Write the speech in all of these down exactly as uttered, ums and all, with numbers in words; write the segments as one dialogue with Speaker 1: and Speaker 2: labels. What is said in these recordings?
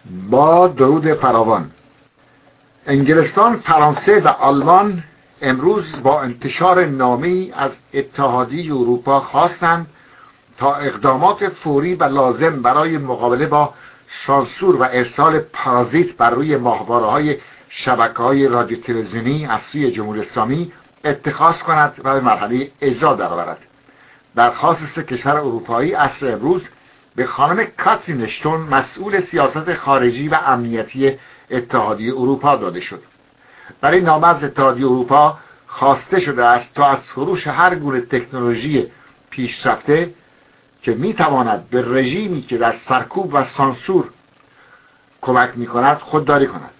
Speaker 1: با درود فراوان. انگلستان، فرانسه و آلمان امروز با انتشار نامه‌ای از اتحادیه اروپا خواستند تا اقدامات فوری و لازم برای مقابله با سانسور و ارسال پارازیت بر روی ماهواره‌های شبکه‌های رادیو تلویزیونی از سوی جمهوری اسلامی اتخاذ کند و به مرحله اجرا درآورد. درخواست سه کشور اروپایی عصر امروز به خانم کاترین اشتون، مسئول سیاست خارجی و امنیتی اتحادیه اروپا داده شد. در این نامه از اتحادیه اروپا خواسته شده است تا از فروش هر گونه تکنولوژی پیشرفته که میتواند به رژیمی که در سرکوب و سانسور کمک میکند خودداری کند.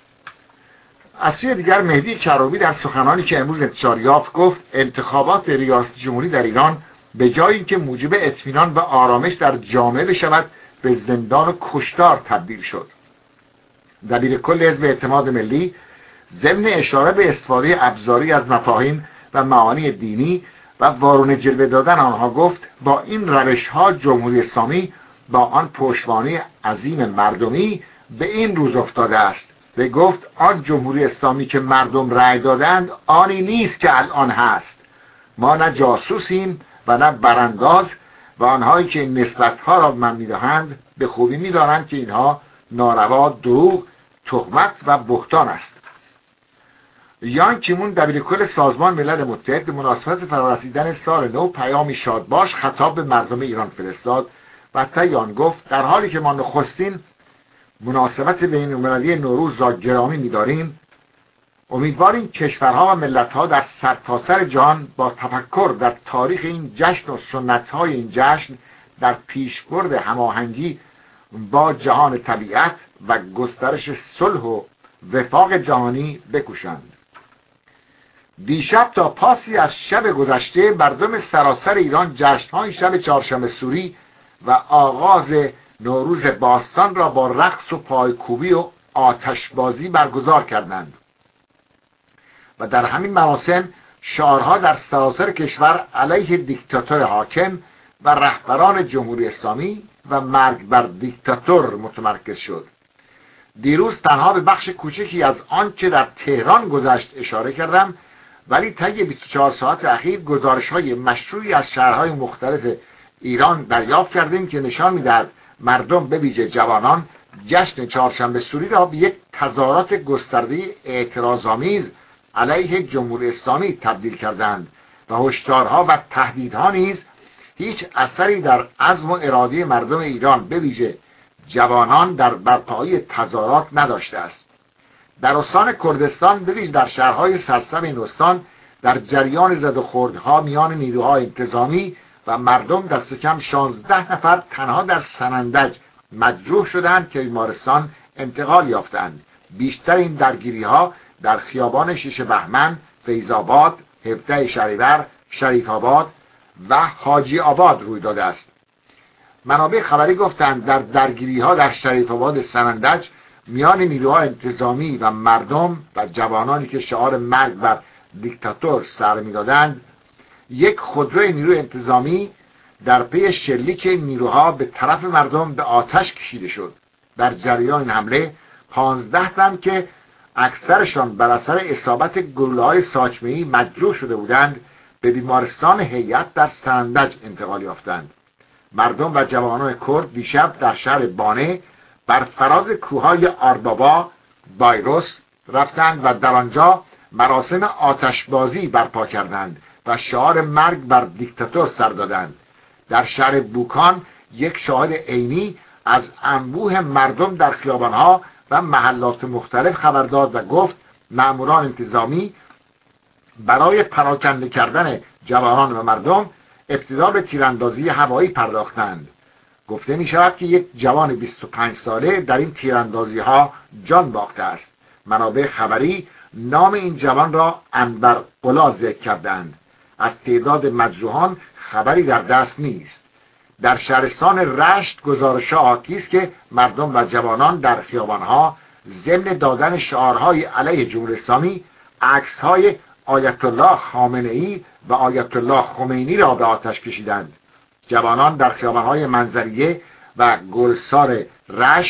Speaker 1: از سوی دیگر مهدی کروبی در سخنانی که امروز انتشار یافت گفت انتخابات ریاست جمهوری در ایران به جای اینکه موجب اطمینان و آرامش در جامعه بشود به زندان و کشتار تبدیل شد. دبیر کل حزب اعتماد ملی ضمن اشاره به استفاده ابزاری از مفاهیم و معانی دینی و وارونه جلوه دادن آنها گفت با این روش ها جمهوری اسلامی با آن پشتوانه عظیم مردمی به این روز افتاده است. به گفت آن جمهوری اسلامی که مردم رأی دادند آنی نیست که الان هست. ما نه جاسوسیم و نه برانداز و آنهایی که این نسبتها را من میدهند به خوبی میدانند که اینها ناروا، دروغ، تهمت و بهتان است. یان کیمون دبیر کل سازمان ملل متحد به مناسبت فرارسیدن سال نو پیامی شادباش خطاب به مردم ایران فرستاد و طی آن گفت در حالی که ما نخستین مناسبت بین‌المللی نوروز را گرامی می‌داریم، امیدواریم کشورها و ملت‌ها در سرتاسر جهان با تفکر در تاریخ این جشن و سنت‌های این جشن در پیشبرد هماهنگی با جهان طبیعت و گسترش صلح و وفاق جهانی بکوشند. دیشب تا پاسی از شب گذشته مردم سراسر ایران جشن‌های شب چهارشنبه سوری و آغاز نوروز باستان را با رقص و پایکوبی و آتشبازی برگزار کردند و در همین مراسم شعارها در سراسر کشور علیه دیکتاتور حاکم و رهبران جمهوری اسلامی و مرگ بر دیکتاتور متمرکز شد. دیروز تنها به بخش کوچکی از آنچه در تهران گذشت اشاره کردم، ولی طی بیست و چهار ساعت اخیر گزارش‌های مشروعی از شهرهای مختلف ایران دریافت کردیم که نشان می‌دهد مردم به ویژه جوانان جشن چهارشنبه سوری را به یک تظاهرات گسترده اعتراض‌آمیز علیه جمهوری اسلامی تبدیل کردند و هشدارها و تهدیدها نیز هیچ اثری در عزم و اراده مردم ایران به ویژه جوانان در برپایی تظاهرات نداشته است. در استان کردستان به ویژه در شهرهای سرسبز این استان در جریان زد و خوردها میان نیروهای انتظامی و مردم دست کم شانزده نفر تنها در سنندج مجروح شدند که بیمارستان انتقال یافتند. بیشتر این درگیری ها در خیابان شش بهمن، فیض‌آباد، هفده شهریور، شریف آباد و حاجی آباد روی داده است. منابع خبری گفتند در درگیری ها در شریف آباد سنندج میان نیروهای انتظامی و مردم و جوانانی که شعار مرگ بر دیکتاتور سر می‌دادند، یک خودروی نیروی انتظامی در پی شلیک نیروها به طرف مردم به آتش کشیده شد. در جریان این حمله پانزده تن که اکثرشان بر اثر اصابت گلوله‌های ساچمه‌ای مجروح شده بودند به بیمارستان هیئت در سنندج انتقال یافتند. مردم و جوانان کرد دیشب در شهر بانه بر فراز کوههای آربابا بایروس رفتند و در آنجا مراسم آتشبازی برپا کردند و شعار مرگ بر دیکتاتور سر دادند. در شهر بوکان یک شاهد عینی از انبوه مردم در خیابانها و محلات مختلف خبر داد و گفت مأموران انتظامی برای پراکنده کردن جوانان و مردم ابتدا به تیراندازی هوایی پرداختند. گفته می شود که یک جوان بیست و پنج ساله در این تیراندازی ها جان باخته است. منابع خبری نام این جوان را انور قلا ذکر کردند. از تعداد مجروحان خبری در دست نیست. در شهرستان رشت گزارش‌ها حاکی است که مردم و جوانان در خیابان‌ها ضمن دادن شعارهای علیه جمهوری اسلامی عکس‌های آیت الله خامنه‌ای و آیت الله خمینی را به آتش کشیدند. جوانان در خیابان‌های منظریه و گلسار رشت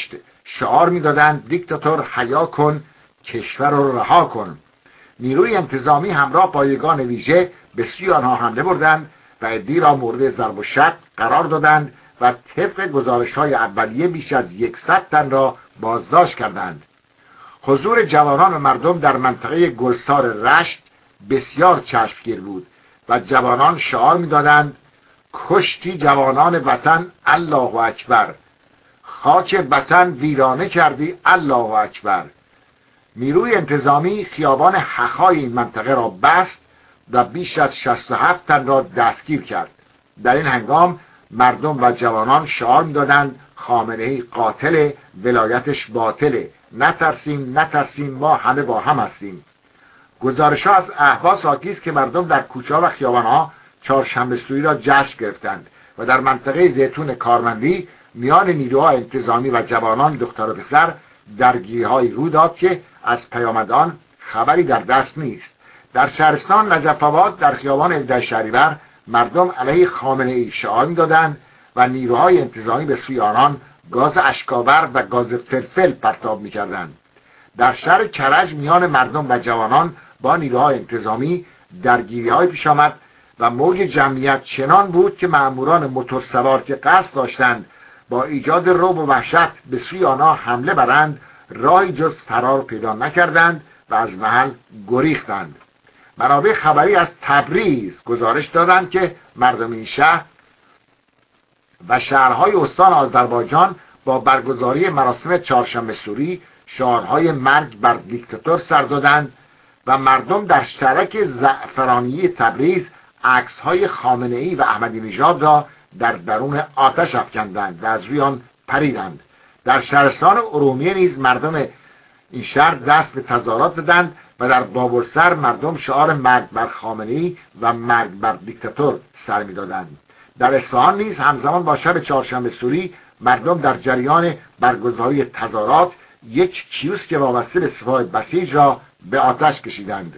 Speaker 1: شعار میدادند دیکتاتور حیا کن، کشور رو رها کن. نیروی انتظامی همراه با یگان ویژه به سوی آنها حمله بردند و عده‌ای را مورد ضرب و شتم قرار دادند و طبق گزارش‌های اولیه بیش از صد تن را بازداشت کردند. حضور جوانان و مردم در منطقه گلسار رشت بسیار چشمگیر بود و جوانان شعار می‌دادند کشتی جوانان وطن الله اکبر، خاک وطن ویرانه کردی الله اکبر. نیروی انتظامی خیابان حخای این منطقه را بست و بیش از شصت و هفت تن را دستگیر کرد. در این هنگام مردم و جوانان شعار می‌دادند خامنه‌ای قاتل، ولایتش باطله، نترسیم نترسیم ما همه با هم هستیم. گزارش‌ها از اهواز حاکی است که مردم در کوچه‌ها و خیابان‌ها چهارشنبه سوری را جشن گرفتند و در منطقه زیتون کارمندی میان نیروهای انتظامی و جوانان دختر و پسر درگیری‌هایی رو داد که از پیامدان خبری در دست نیست. در شهرستان نجف آباد در خیابان هفده شهریور مردم علیه خامنه‌ای شعار می‌دادند و نیروهای انتظامی به سوی آنان گاز اشکاور و گاز فلفل پرتاب می‌کردند. در شهر کرج میان مردم و جوانان با نیروهای انتظامی درگیری‌های پیش آمد و موج جمعیت چنان بود که مأموران موتورسوار که قصد داشتند با ایجاد رعب و وحشت به سوی آنها حمله برند راهی جز فرار پیدا نکردند و از محل گریختند. منابع خبری از تبریز گزارش دادند که مردم این شهر و شهرهای استان آذربایجان با برگزاری مراسم چهارشنبه سوری شعارهای مرگ بر دیکتاتور سر دادند و مردم در شرک زعفرانی تبریز عکس‌های خامنه‌ای و احمدی نژاد را در درون آتش افکندند و از روی آن پریدند. در شهرستان ارومیه نیز مردم این شهر دست به تظاهرات زدند و در بابلسر مردم شعار مرگ بر خامنه‌ای و مرگ بر دیکتاتور سر می‌دادند. در اصفهان نیز همزمان با شب چهارشنبه سوری مردم در جریان برگزاری تظاهرات یک کیوسک وابسته به سپاه بسیج را به آتش کشیدند.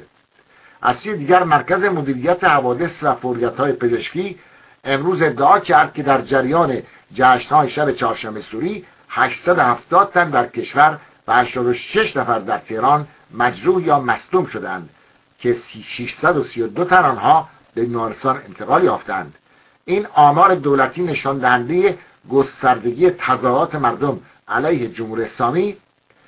Speaker 1: از سوی دیگر مرکز مدیریت حوادث و فوریت‌های پزشکی امروز ادعا کرد که در جریان جشن‌های شب چهارشنبه سوری هشتصد و هفتاد تن در کشور و هشتاد و شش نفر در تهران مجروح یا مصدوم شدند که ششصد و سی و دو تن آنها به بیمارستان انتقال یافتند. این آمار دولتی نشان دهنده گستردگی تظاهرات مردم علیه جمهوری اسلامی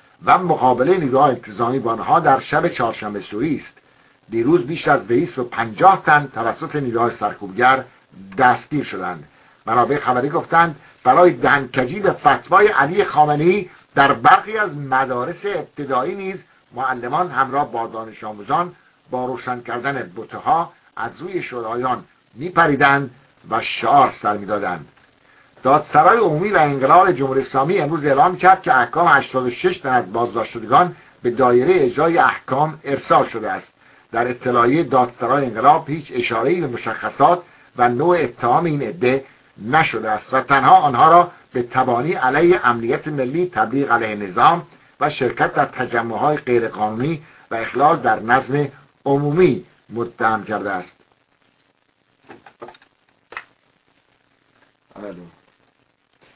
Speaker 1: و مقابله نیروهای انتظامی با آنها در شب چهارشنبه سوری است. دیروز بیش از دویست و پنجاه تن توسط نیروهای سرکوبگر دستگیر شدند. منابع خبری گفتند برای دهنکجی به فتوای علی خامنه‌ای در برخی از مدارس ابتدایی نیز معلمان همراه با دانش آموزان با روشن کردن بته‌ها از روی شورایان میپریدند و شعار سر میدادند. دادسرای عمومی و انقلاب جمهوری اسلامی امروز اعلام کرد که احکام هشتاد و شش تن از بازداشت شدگان به دایره اجرای احکام ارسال شده است. در اطلاعیه دادسرای انقلاب هیچ اشاره‌ای به مشخصات و نوع اتهام این عده نشده است و تنها آنها را به تبانی علیه امنیت ملی، تبلیغ علیه نظام و شرکت در تجمع‌های غیرقانونی و اخلال در نظم عمومی متهم کرده است.